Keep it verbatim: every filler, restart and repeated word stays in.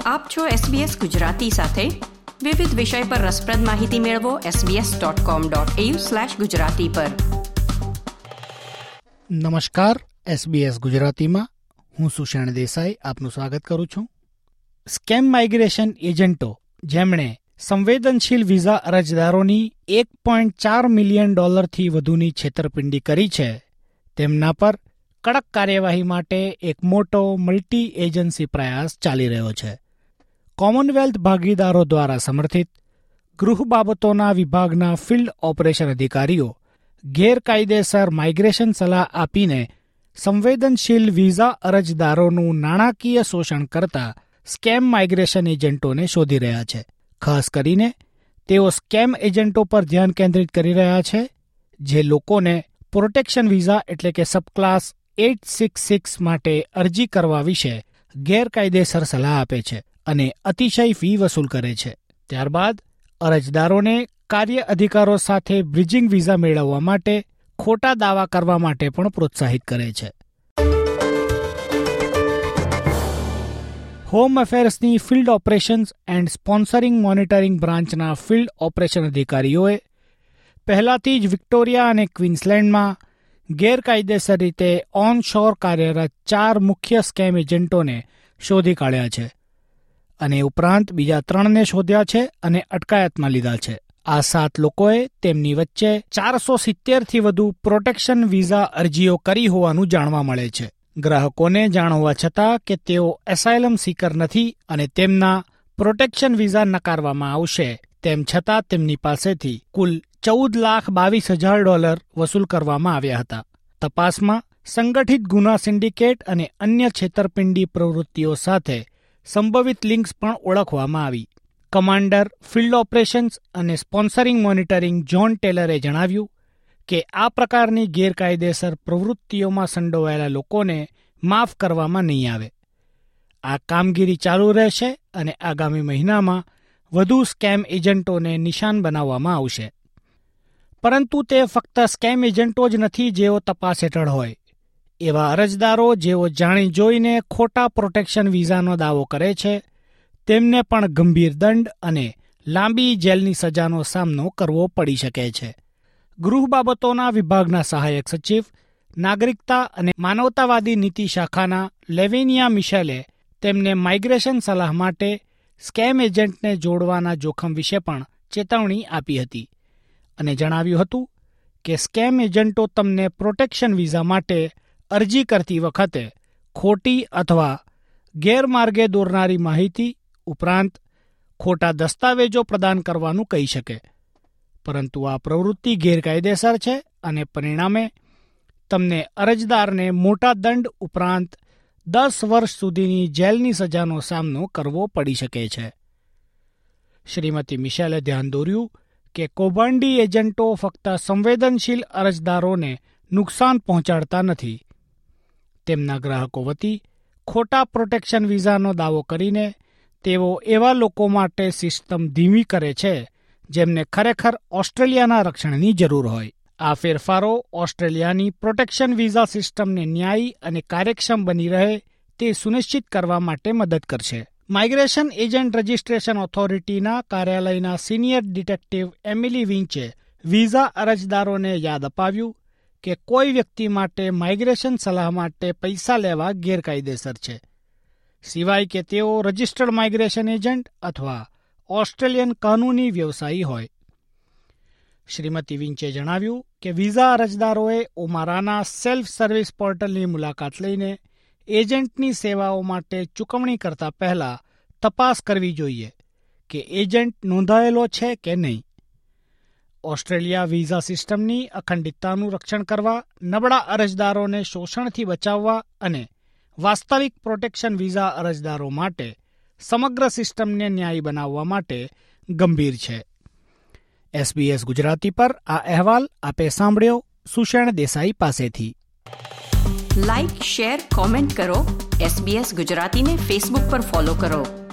આપ છો એસબીએસ ગુજરાતી સાથે. વિવિધ વિષય પર રસપ્રદ માહિતી મેળવો SBS dot com dot AU slash Gujarati પર. નમસ્કાર, એસબીએસ ગુજરાતીમાં હું સુષેણ દેસાઈ આપનું સ્વાગત કરું છું. સ્કેમ માઇગ્રેશન એજન્ટો જેમણે સંવેદનશીલ વિઝા અરજદારોની એક પોઈન્ટ ચાર મિલિયન ડોલરથી વધુની છેતરપિંડી કરી છે, તેમના પર કડક કાર્યવાહી માટે એક મોટો મલ્ટી એજન્સી પ્રયાસ ચાલી રહ્યો છે. કોમનવેલ્થ ભાગીદારો દ્વારા સમર્થિત ગૃહ બાબતોના વિભાગના ફિલ્ડ ઓપરેશન અધિકારીઓ ગેરકાયદેસર માઇગ્રેશન સલાહ આપીને સંવેદનશીલ વિઝા અરજદારોનું નાણાકીય શોષણ કરતા સ્કેમ માઇગ્રેશન એજન્ટોને શોધી રહ્યા છે. ખાસ કરીને તેઓ સ્કેમ એજન્ટો પર ધ્યાન કેન્દ્રિત કરી રહ્યા છે, જે લોકોને પ્રોટેક્શન વિઝા એટલે કે સબક્લાસ એટ સિક્સ સિક્સ માટે અરજી કરવા વિશે ગેરકાયદેસર સલાહ આપે છે અને અતિશય ફી વસૂલ કરે છે. ત્યારબાદ અરજદારોને કાર્ય અધિકારો સાથે બ્રિજિંગ વિઝા મેળવવા માટે ખોટા દાવા કરવા માટે પણ પ્રોત્સાહિત કરે છે. હોમ અફેર્સની field operations and sponsoring monitoring બ્રાન્ચના ફિલ્ડ ઓપરેશન અધિકારીઓએ પહેલાથી જ વિક્ટોરિયા અને ક્વીન્સલેન્ડમાં ગેરકાયદેસર રીતે ઓનશોર કાર્યરત ચાર મુખ્ય સ્કેમ એજન્ટોને શોધી કાઢ્યા છે અને ઉપરાંત બીજા ત્રણને શોધ્યા છે અને અટકાયતમાં લીધા છે. આ સાત લોકોએ તેમની વચ્ચે ચારસો સિત્તેરથી વધુ પ્રોટેક્શન વિઝા અરજીઓ કરી હોવાનું જાણવા મળે છે. ગ્રાહકોને જાણ હોવા છતાં કે તેઓ એસાયલમ સીકર નથી અને તેમના પ્રોટેક્શન વિઝા નકારવામાં આવશે, તેમ છતાં તેમની પાસેથી કુલ ચૌદ લાખ બાવીસ હજાર ડોલર વસૂલ કરવામાં આવ્યા હતા. તપાસમાં સંગઠિત ગુના સિન્ડિકેટ અને અન્ય છેતરપિંડી પ્રવૃત્તિઓ સાથે સંભવિત લિંક્સ પણ ઓળખવામાં આવી. કમાન્ડર ફિલ્ડ ઓપરેશન્સ અને સ્પોન્સરિંગ મોનિટરિંગ જ્હોન ટેલરે જણાવ્યું કે આ પ્રકારની ગેરકાયદેસર પ્રવૃત્તિઓમાં સંડોવાયેલા લોકોને માફ કરવામાં નહીં આવે. આ કામગીરી ચાલુ રહેશે અને આગામી મહિનામાં વધુ સ્કેમ એજન્ટોને નિશાન બનાવવામાં આવશે. પરંતુ તે ફક્ત સ્કેમ એજન્ટો જ નથી જેઓ તપાસ હેઠળ હોય. એવા અરજદારો જેઓ જાણી જોઈને ખોટા પ્રોટેક્શન વિઝાનો દાવો કરે છે, તેમને પણ ગંભીર દંડ અને લાંબી જેલની સજાનો સામનો કરવો પડી શકે છે. ગૃહ બાબતોના વિભાગના સહાયક સચિવ, નાગરિકતા અને માનવતાવાદી નીતિ શાખાના લેવિનિયા મિશેલે તેમને માઇગ્રેશન સલાહ માટે સ્કેમ એજન્ટને જોડવાના જોખમ વિશે પણ ચેતવણી આપી હતી અને જણાવ્યું હતું કે સ્કેમ એજન્ટો તમને પ્રોટેક્શન વિઝા માટે અરજી કરતી વખતે ખોટી અથવા ગેરમાર્ગે દોરનારી માહિતી ઉપરાંત ખોટા દસ્તાવેજો પ્રદાન કરવાનું કહી શકે. પરંતુ આ પ્રવૃત્તિ ગેરકાયદેસર છે અને પરિણામે તમને અરજદારને મોટા દંડ ઉપરાંત દસ વર્ષ સુધીની જેલની સજાનો સામનો કરવો પડી શકે છે. શ્રીમતી મિશેલે ધ્યાન દોર્યું કે કૌભાંડી એજન્ટો ફક્ત સંવેદનશીલ અરજદારોને નુકસાન પહોંચાડતા નથી. તેમના ગ્રાહકો વતી ખોટા પ્રોટેક્શન વિઝાનો દાવો કરીને તેઓ એવા લોકો માટે સિસ્ટમ ધીમી કરે છે જેમને ખરેખર ઓસ્ટ્રેલિયાના રક્ષણની જરૂર હોય. આ ફેરફારો ઓસ્ટ્રેલિયાની પ્રોટેક્શન વિઝા સિસ્ટમને ન્યાયી અને કાર્યક્ષમ બની રહે તે સુનિશ્ચિત કરવા માટે મદદ કરશે. માઇગ્રેશન એજન્ટ રજિસ્ટ્રેશન ઓથોરિટીના કાર્યાલયના સિનિયર ડિટેક્ટિવ એમિલી વિન્ચે વિઝા અરજદારોને યાદ અપાવ્યું કે કોઈ વ્યક્તિ માટે માઇગ્રેશન સલાહ માટે પૈસા લેવા ગેરકાયદેસર છે, સિવાય કે તેઓ રજિસ્ટર્ડ માઇગ્રેશન એજન્ટ અથવા ઓસ્ટ્રેલિયન કાનૂની વ્યવસાયી હોય. શ્રીમતી વિન્ચે જણાવ્યું કે વિઝા અરજદારોએ ઓમારાના સેલ્ફ સર્વિસ પોર્ટલની મુલાકાત લઈને એજન્ટની સેવાઓ માટે ચૂકવણી કરતા પહેલા તપાસ કરવી જોઈએ કે એજન્ટ નોંધાયેલો છે કે નહીં. ઓસ્ટ્રેલિયા વિઝા સિસ્ટમની અખંડિતતાનું રક્ષણ કરવા, નબળા અરજદારોને શોષણથી બચાવવા અને વાસ્તવિક પ્રોટેક્શન વિઝા અરજદારો માટે સમગ્ર સિસ્ટમને ન્યાયી બનાવવા માટે ગંભીર છે. એસબીએસ ગુજરાતી પર આ અહેવાલ આપે સાંભળ્યો સુષેણ દેસાઈ પાસેથી. લાઇક, શેર, કોમેન્ટ કરો. એસબીએસ ગુજરાતીને ફેસબુક પર ફોલો કરો.